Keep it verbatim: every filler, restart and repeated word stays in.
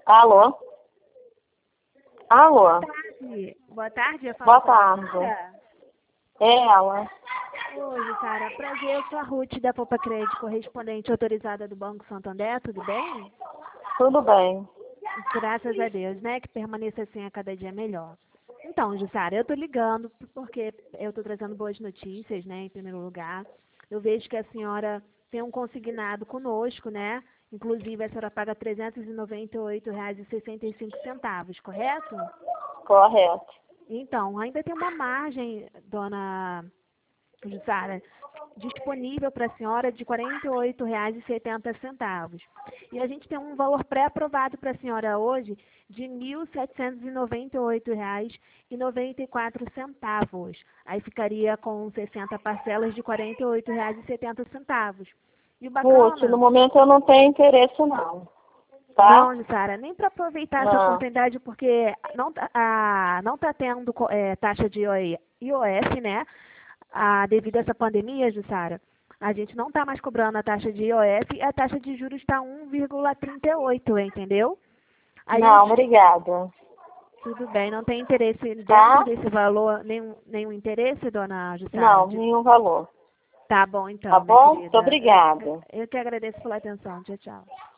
Alô? Alô? tarde. Boa tarde, eu falo Boa com a tarde. Jussara. É ela. Oi, Jussara. Prazer, eu sou a Ruth da Poupa Crédito, correspondente autorizada do Banco Santander, tudo bem? Tudo bem. Graças a Deus, né? Que permaneça assim a cada dia melhor. Então, Jussara, eu tô ligando porque eu tô trazendo boas notícias, né? Em primeiro lugar, eu vejo que a senhora tem um consignado conosco, né? Inclusive, a senhora paga trezentos e noventa e oito reais e sessenta e cinco centavos, correto? Correto. Então, ainda tem uma margem, dona Jussara, disponível para a senhora de quarenta e oito reais e setenta centavos. E a gente tem um valor pré-aprovado para a senhora hoje de mil setecentos e noventa e oito reais e noventa e quatro centavos. Aí ficaria com sessenta parcelas de quarenta e oito reais e setenta centavos. E o Ruth, bacana... no momento eu não tenho interesse não. Tá? Não, Sara, nem para aproveitar essa Não. oportunidade, porque não tá, a, não está tendo é, taxa de I O F, né? A, devido a essa pandemia, Jussara, a gente não está mais cobrando a taxa de I O F e a taxa de juros está um vírgula trinta e oito, entendeu? A Não, gente, obrigada. tudo bem, não tem interesse dentro Tá? desse valor, nenhum, nenhum interesse, dona Jussara? Não, De- nenhum valor. Tá bom, Tá então, minha bom? Muito querida. Eu, obrigada. eu que agradeço pela atenção. Tchau, tchau.